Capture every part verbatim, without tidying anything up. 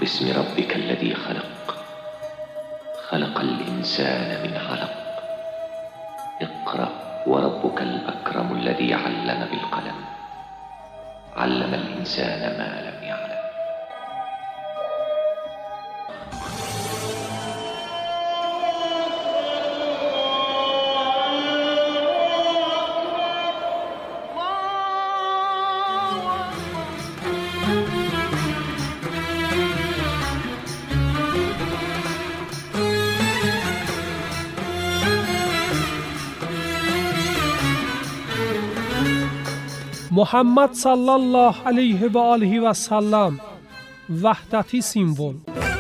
باسم ربك الذي خلق خلق الإنسان من علق اقرأ وربك الأكرم الذي علم بالقلم علم الإنسان ما لم يعلم. محمد صلی الله علیه و آله و سلم وحدتی سیمبل.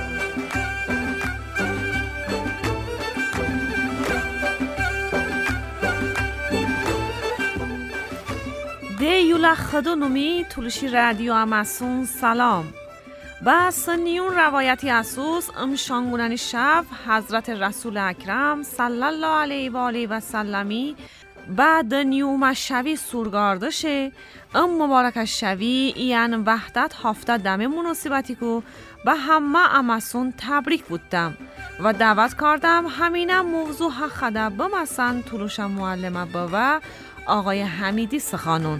دی یولا خدو نمی تولشی رادیو اماسون سلام. با سنیون روایتی اسوس ام شانگونانی شب حضرت رسول اکرم صلی الله علیه و آله و سلمی بعد نیوم شوی سورگاردشه ام مبارک شوی یعنی وحدت هفته دم مناسبتی کو به همه اماسون تبریک بودم و دعوت کردم همینم موضوع خدا بمسن طولوش معلمه با آقای حمیدی سخانون.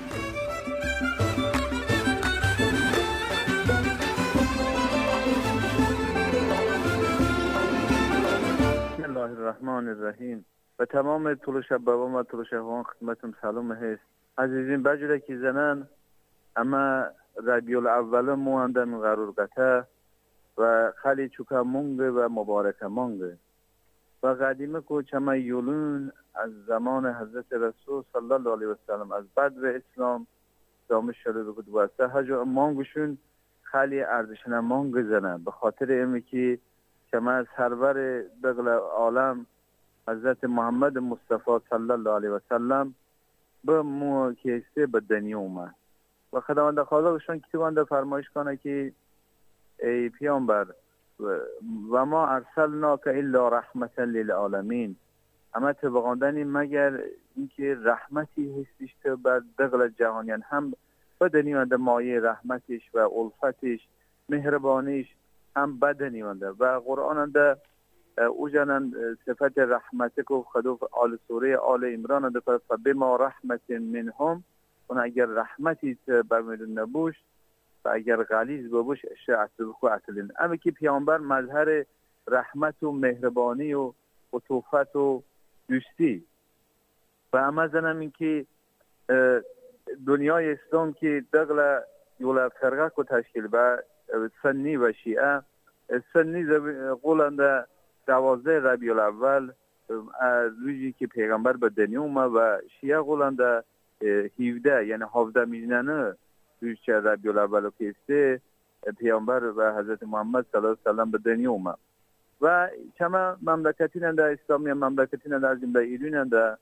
بسم الله الرحمن الرحیم. و تمام طول شب بابا و طول شهوان خدمتم سلام هست. عزیزین بجوره که زنن اما ربیع الاول مواندن قرار قطع و خیلی چوکا مونگه و مبارکه مونگه و قدیمه که چما یولون از زمان حضرت رسول صلی الله علیه و سلم از بدر اسلام دامش شده بکد و سه هجا مانگشون خیلی ارزشنه مانگ زنن به خاطر ایمی که چما سرور بغل عالم حضرت محمد مصطفی صلی الله علیه و سلم به مو کیسته به دنیا اومد و خداوند خالقشون کتابنده فرمایش کنه که ای پیامبر و ما ارسلناک الا رحمتا للعالمین، اما تبغاندنی مگر اینکه رحمتی هستش تو بر دغل جهانیان، هم بدنی ونده مایه رحمتش و الفتش مهربانیش هم بدنی ونده و قرآن انده او جانن صفت رحمت کو خدو آل سوره آل عمران ده پر فبما رحمت منهم، اون اگر رحمتی برمیدون نبوش و اگر غلیظ ببوش اشعت بخو اصلین. اما که پیامبر مظهر رحمت و مهربانی و عطوفت و دوستی و اما زنم این که دنیای اسلام که دغل یولا فرقه کو تشکیل و سنی و شیعه، سنی قولنده دوازده ربیع الاول روزی که پیغمبر به دنیا اومد و شیعه قولنده هفده یعنی هفده میلیونه روز که ربیع الاول کیسته پیغمبر و حضرت محمد صلی الله علیه و سلم به دنیا اومد و چما مملکتی ننده اسلامی مملکتی ننده از جمله ایران ننده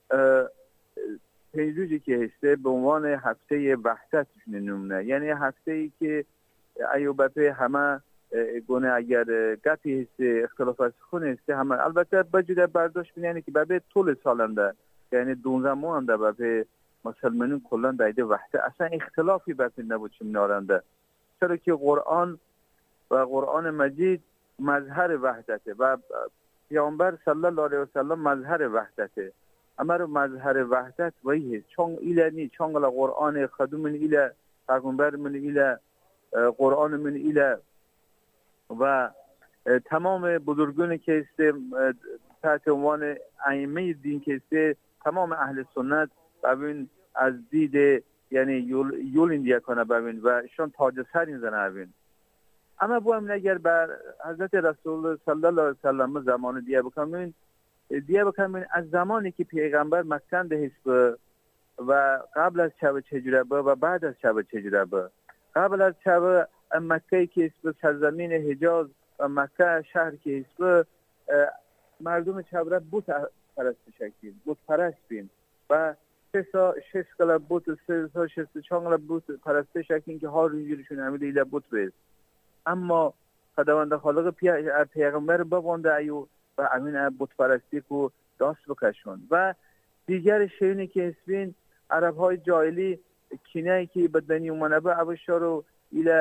پنج روزی که هسته به عنوان هفته وحدت نمونه، یعنی هفته ای که ایوبته همه گونه اگر گپی هست اختلاف از خون هست همه البته بجوده برداشت بینه که بابه طول سالنده یعنی دونزه مانده بابه مسلمانون کلان دایده وحده اصلا اختلافی بابه نبود چم نارنده، چرا که قرآن و قرآن مجید مظهر وحدته و پیامبر صلی الله علیه و سلم مظهر وحدته، اما رو مظهر وحدت ویه چون ایله نی چون قرآن خدوم من ایله پیغمبر من ایله قرآن من ایله و تمام بزرگانی که است تحت عنوان ائمه دین که است تمام اهل سنت ببین از دید یعنی یول یول اندیا کنه ببین و شون تاج سر این زنه ببین. اما بو هم اگر بر حضرت رسول صلی الله علیه و سلم زمان دیگه بکنین دیگه بکنین از زمانی که پیغمبر مکن ده هست و قبل از شب چجوره و بعد از شب چجوره با قبل از شب مکه که اسم سرزمین حجاز و مکه شهر که اسم مردم چبره بوت پرست شکل بوت پرست بین و سه سا شش کلا بوت سه سا شش چانگلا بوت پرست شکل که ها رویشون همه دیده بوت بید. اما خداوند خالق پیغمبر ببانده ایو و امین بوت پرستی کو داست بکشون و دیگر شیونی که اسمین عرب های جاهلی کینه که بدنی اومنه با عبشا رو ایله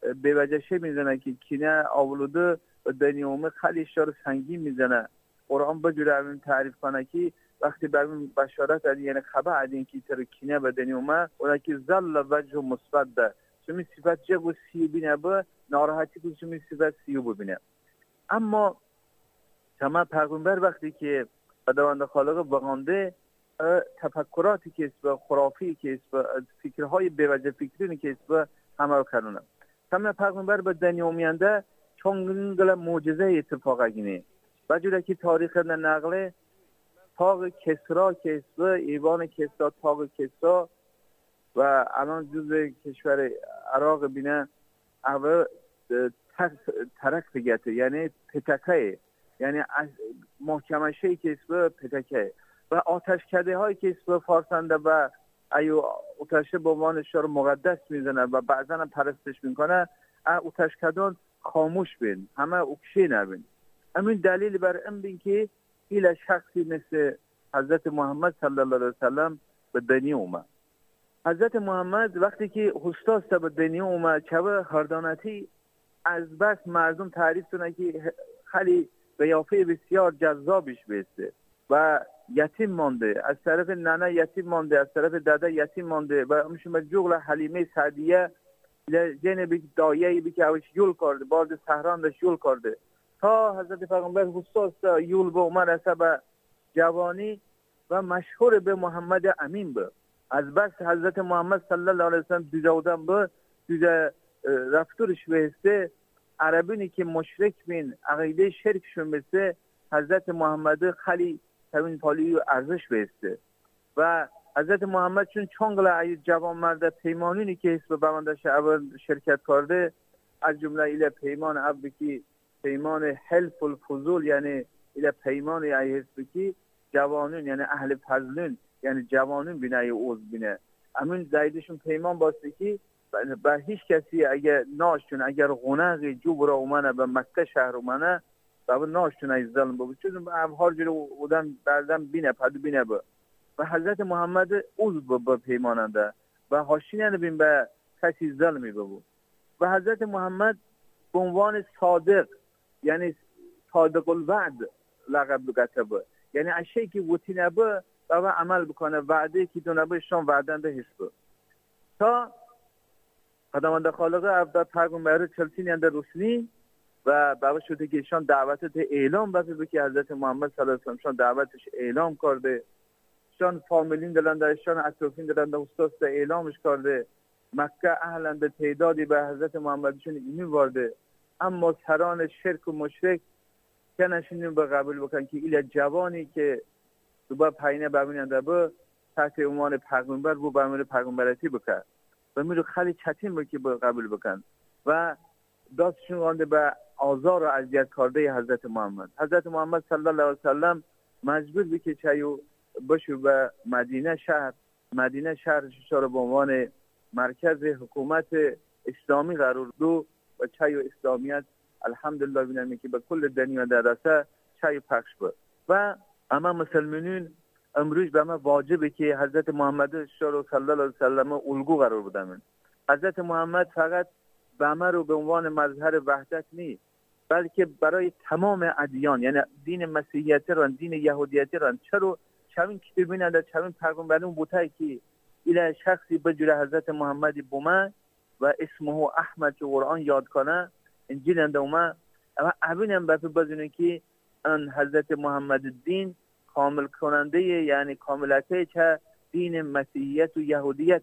به وجهشه میزنه که کینه آولوده و دنیومه خیلی شار سنگین میزنه. قرآن بجوره همین تعریف کنه که وقتی به همین بشارت ادی یعنی خبر ادین که تر کینه به دنیومه اونا که ظل وجه مثبت چمی صفت جگو سیو بینه با ناراحتی که چمی صفت سیو ببینه. اما تمام پیغمبر وقتی که خداوند خالق بغانده تفکراتی که است خرافی که است فکرهای بی‌وجه فکری که است همه رو کنونه. تمام پیغمبر به دنیا میانده چون گل معجزه اتفاق گینه. بجوره که تاریخ نقله تاق کسرا که است ایوان کسرا تاق کسرا و الان جزء کشور عراق بینه اول ترک بگیته یعنی پتکه یعنی محکمه شی که است پتکه و آتش کده هایی که است فارسنده و ایو آتش به عنوان شار مقدس میزنه و بعضا هم پرستش میکنه آتش کدان خاموش بین همه اکشی نبین. همین دلیل بر این بین که ایل شخصی مثل حضرت محمد صلی الله علیه وسلم به دنیا اومد. حضرت محمد وقتی که هستاست به دنیا اومد چوه هردانتی از بس مردم تعریف کنه که خیلی قیافه بسیار جذابش بیسته و یتیم مانده، از طرف ننه یتیم مانده، از طرف داده یتیم مانده و همشون به جغل حلیمه سعدیه جنبی دایه‌ای بی که اوش یول کرده بارد سهران داشت یول کرده تا حضرت پیغمبر حساس یول به عمر اصبه جوانی و مشهور به محمد امین به از بس حضرت محمد صلی الله علیه وسلم دیده بودن به دیده رفتورش بهسته عربینی که مشرک بین عقیده شرکشون بسته حضرت محمد خیلی تبین پالی و ارزش بهسته و حضرت محمد چون چونگل جوان مرد پیمانینی که حسب بماندش اول شرکت کرده از جمله ایله پیمان عبد که پیمان حلف الفضول یعنی ایله پیمان ای حسب که جوانون یعنی اهل فضلون یعنی جوانون بینه ای اوز بینه امون زایدشون پیمان باسته که به هیچ کسی اگر ناشتون اگر غنق جو برا اومنه به مکه شهر اومنه و ناشتون ای ظلم بود چون هر جور بودن بردم بینه پدو بینه با و حضرت محمد اوز با پیماننده و حاشی نبین به کسی ظلمی بود و حضرت محمد به عنوان صادق یعنی صادق الوعد لقب بگته بود یعنی اشیایی که وطی نبه و عمل بکنه وعده که دو نبه شان وعدنده حسب تا خداوند خالق عبد پیغمبر چلسین اند رسلی و بابا شده که شان دعوت ته اعلام بفه که حضرت محمد صلی الله علیه و سلم شان دعوتش اعلام کرده شان فامیلین دلنده شان اطرافین دلنده استاد اعلامش کرده مکه اهلنده تعدادی به حضرت محمدشون ایمان وارده اما سران شرک و مشرک کنشون به قبول بکن که ایل جوانی که دوباره پایینه ببیننده با تحت عنوان پیغمبر بو برمون پیغمبرتی بکن و میرو خیلی چتین بود که قبول بکن و داستشون گانده به آزار و اذیت کرده حضرت محمد حضرت محمد صلی الله علیه وسلم مجبور بود که چایو بشو به مدینه شهر مدینه شهر شاره به عنوان مرکز حکومت اسلامی قرار دو و چایو اسلامیت الحمدلله بینم که به کل دنیا درسه چایو پخش بود و اما مسلمانین امروز به ما واجبه که حضرت محمد صلی الله علیه وسلم الگو قرار بدن. حضرت محمد فقط به ما رو به عنوان مظهر وحدت نیست بلکه برای تمام ادیان یعنی دین مسیحیت را دین یهودیت را چرا چمین که ببینند چمین پیغمبرون بوده که اله شخصی بجوره حضرت محمد بومه و اسمه احمد که قرآن یاد کنه انجیل انده اومه اما ابینم بفی بزنه که ان حضرت محمد دین کامل کننده یعنی کاملته چه دین مسیحیت و یهودیت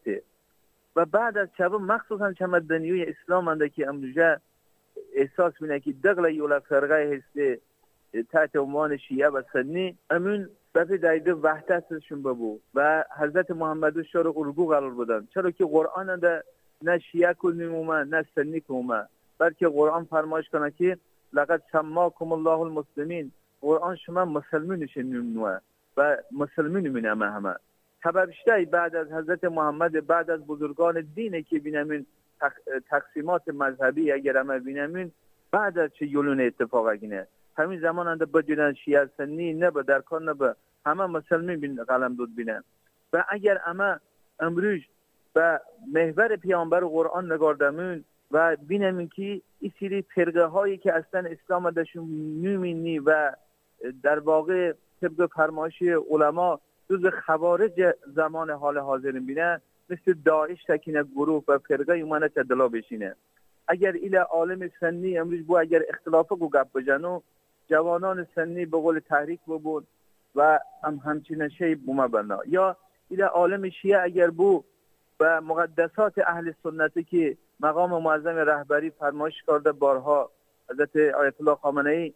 و بعد از چه مخصوصا چه دنیای اسلام انده که امروزه احساس بینه که دقل یولا فرقه هسته تحت عنوان شیعه و سنی امون بفی دایده وحدتشون ببو و حضرت محمد شار الگو قرار بودن چرا که قرآن انده نه شیعه کنیم اومه نه سنی کنیم بلکه قرآن فرمایش کنه که لقد سماکم الله المسلمین قرآن شما مسلمینش نمونه و مسلمین مینامه همه سببشته بعد از حضرت محمد بعد از بزرگان دینه که بینمین تقسیمات مذهبی اگر همه بینمین بعد از چه یلون اتفاق گینه همین زمان انده بجنن شیعه سنی نه به درکان نه به همه مسلمین بین قلم دود بینن و اگر همه امروز به محور پیامبر قرآن نگاردمون و بینم که این سری فرقه هایی که اصلا اسلام داشون نمی‌نی و در واقع طبق فرمایش علما جز خوارج زمان حال حاضر بینه، مثل داعش تکینه گروه و فرقه اومانه تدلا بشینه. اگر ایل عالم سنی امروز بو اگر اختلافه گو گپ بجنو جوانان سنی به قول تحریک بود و هم همچین شی بوما بنا، یا ایل عالم شیعه اگر بو و مقدسات اهل سنتی که مقام معظم رهبری فرمایش کرده بارها حضرت آیت الله خامنه ای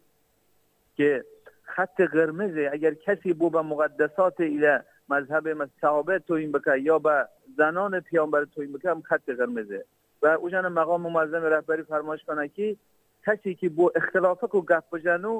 که خط قرمزه، اگر کسی بو به مقدسات ایل مذهب صحابه توهین بکنه یا به زنان پیامبر توهین بکنه هم خط قرمزه. و اوجان مقام معظم رهبری فرمایش کنه که کسی که بو اختلافه کو گپ بجنو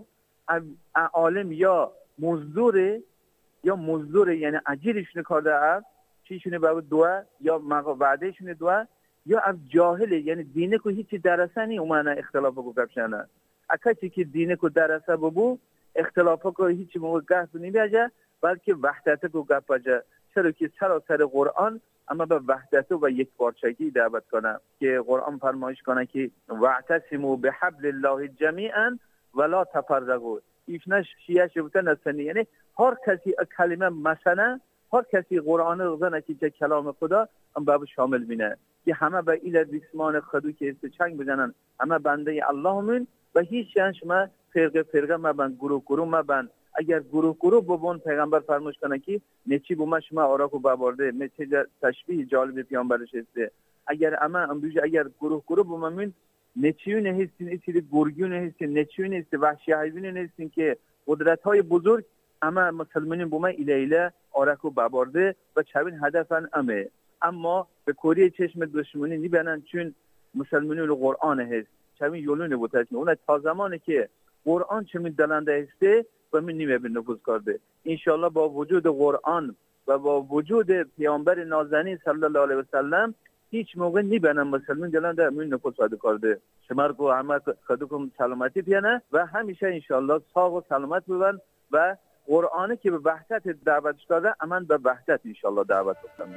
عالم یا مزدور یا مزدور یعنی اجیرشون کرده است چیشونه به دعا یا وعدهشون دعا یا از جاهل یعنی دینه کو هیچ درسه نی اومانه اختلافه کو گپ شنه. اکسی که دینه کو درسه ببو اختلافه کو هیچ موقع گپ نمیاجه بلکه وحدت کو گپ بجه. چرا که سراسر قرآن اما به وحدت و یک پارچگی دعوت کنه که قرآن فرمایش کنه که واعتصموا بحبل الله جمیعا ولا تفرقوا. ایشنش شیعه شبتن هستنی، یعنی هر کسی کلمه مثلا هر کسی قرآن رو زنه که کلام خدا هم باب شامل بینه که همه به ایل ریسمان خدو که است چنگ بزنن، همه بنده الله من و هیچ شنش ما فرقه فرقه ما بند گروه گروه ما بند. اگر گروه گروه ببون پیغمبر فرمایش کنه که نچی بوما شما آراکو ببارده مثل تشبیه جالب پیامبرش است. اگر اما امروز اگر گروه گروه بومن نچیون هستین ایتی گرگون هستین نچیون هست وحشی حیوان هستین که قدرت های بزرگ اما مسلمانین بوما ایله ایله آراکو ببارده و چوین هدفن امه. اما به کوری چشم دشمنی نیبنن چون مسلمانین قرآن هست چوین یولون بوده اون تا زمانی که قرآن چمین دلنده هسته و من نیمه به نفوذ کرده. انشاءالله با وجود قرآن و با وجود پیامبر نازنین صلی الله علیه و سلم هیچ موقع نیبنم مسلمان دلنده من نفوذ پیدا کرده. شما رو همه خودکم سلامتی پیانه و همیشه انشاءالله ساق و سلامت ببن و قرآنی که به وحدت دعوت کرده اما به وحدت انشاءالله دعوت کنم.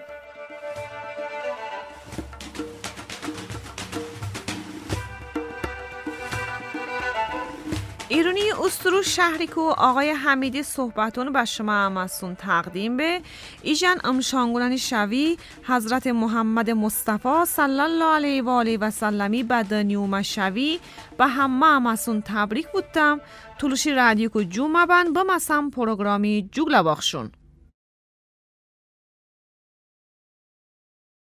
ایرونی استرو شهری کو آقای حمیدی صحبتون به شما همسون تقدیم به ایجان امشانگولانی شوی حضرت محمد مصطفی صلی الله علیه و آله و سلمی بدنیوم شوی به همه همسون تبریک بودم. طولشی رادیو کو جوما بن با مسام پروگرامی جوگلا باخشون.